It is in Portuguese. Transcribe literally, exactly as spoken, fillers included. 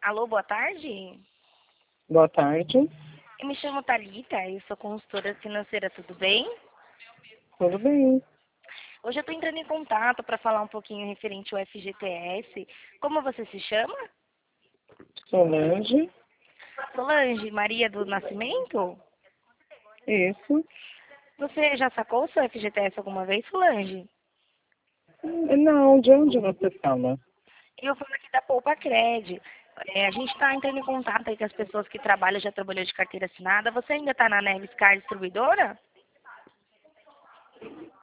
Alô, boa tarde. Boa tarde. Eu me chamo Thalita, eu sou consultora financeira, tudo bem? Tudo bem? Hoje eu estou entrando em contato para falar um pouquinho referente ao F G T S. Como você se chama? Solange? Solange Maria do Nascimento? Isso. Você já sacou o seu F G T S alguma vez, Solange? Não, de onde você fala? Eu falo aqui da Poupa Cred. É, a gente está entrando em contato aí com as pessoas que trabalham, já trabalhou de carteira assinada. Você ainda está na Neves Car Distribuidora?